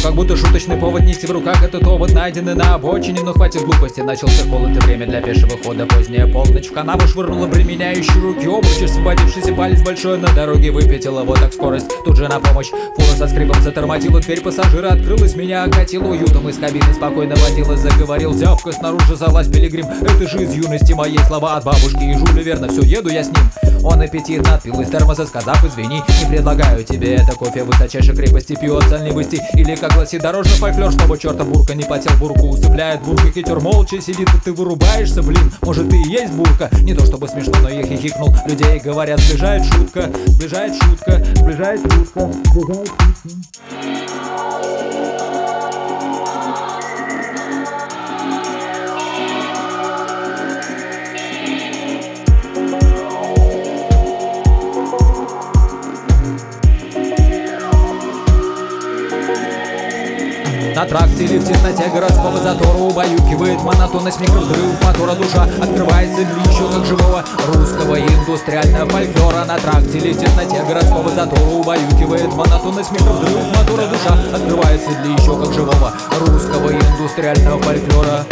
как будто шуточный повод нести в руках этот овод, найденный на обочине. Но хватит глупости, начался холод и время для пешего хода. Поздняя полночь, в канаву швырнула обременяющую руки обруч. Освободившийся палец большой на дороге выпятила. Вот так скорость, тут же на помощь. Фура со скрипом затормозила, дверь пассажира открылась. Меня окатило уютом, из кабины спокойно водилась. Заговорил зявка, снаружи залазь пилигрим. Это же из юности моей, слова от бабушки и Жуля, верно, все, еду я с ним. Он аппетитно отпил из термоса, сказав извини. Не предлагаю тебе это кофе высочайшей крепости, пью от сальнивости. Или, как гласит дорожный фольклор, чтобы черта бурка не потел, бурку усыпляет. Бурка хитер молча сидит, и ты вырубаешься, блин. Может, ты и есть бурка? Не то чтобы смешно, но я хихикнул. Людей говорят, сближает шутка, сближает шутка, сближает шутка, сближает шутка. На тракте или в тесноте городского затора убаюкивает монотонность микровзрывов мотора. Душа открывается для еще как живого русского индустриального фольклора. На тракте или в тесноте городского затора убаюкивает монотонность микровзрывов мотора. Душа открывается для еще как живого русского индустриального фольклора.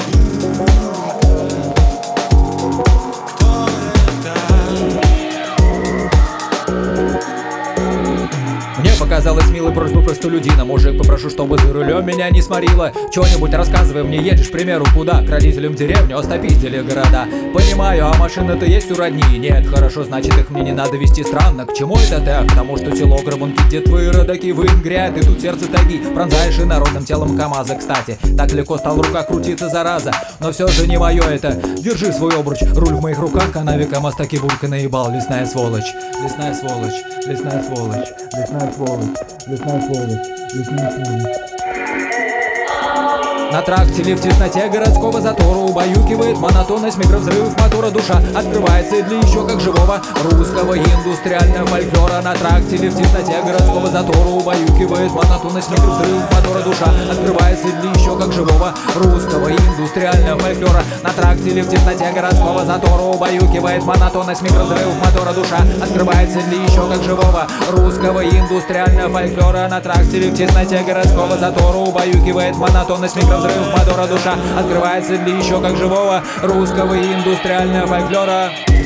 Мне показалось милой просьбой простолюдина. Мужик, попрошу, чтобы за рулем меня не сморило. Чё-нибудь рассказывай мне, едешь, к примеру, куда? К родителям в деревню, остопиздили города. Понимаю, а машина-то есть у родни? Нет, хорошо, значит их мне не надо вести. Странно, к чему это ты? К тому, что село Грабунки, где твои родаки вынгряют. И тут сердце таги, пронзаешь инородным телом КамАЗа. Кстати, так легко стал в руках крутиться, зараза. Но все же не мое это. Держи свой обруч, руль в моих руках. Канаве КамАЗ таки бурка наебал. Лесная сволочь, лесная сволочь, лесная сволочь, лесная сволочь, лесная сволочь, лесная сволочь. На тракте или в тесноте городского затора убаюкивает монотонность микровзрывов мотора. Душа открывается для еще как живого русского индустриального фольклора. На тракте или в тесноте городского затора убаюкивает монотонность микровзрывов мотора. Душа открывается для еще как живого русского индустриального фольклора. На тракте или в тесноте городского затора убаюкивает монотонность микровзрывов мотора. Душа открывается для еще как живого русского индустриального фольклора. На тракте или в тесноте городского затора убаюкивает монотонность микровзрывов мотора. Душа открывается для еще как живого русского индустриального фольклора.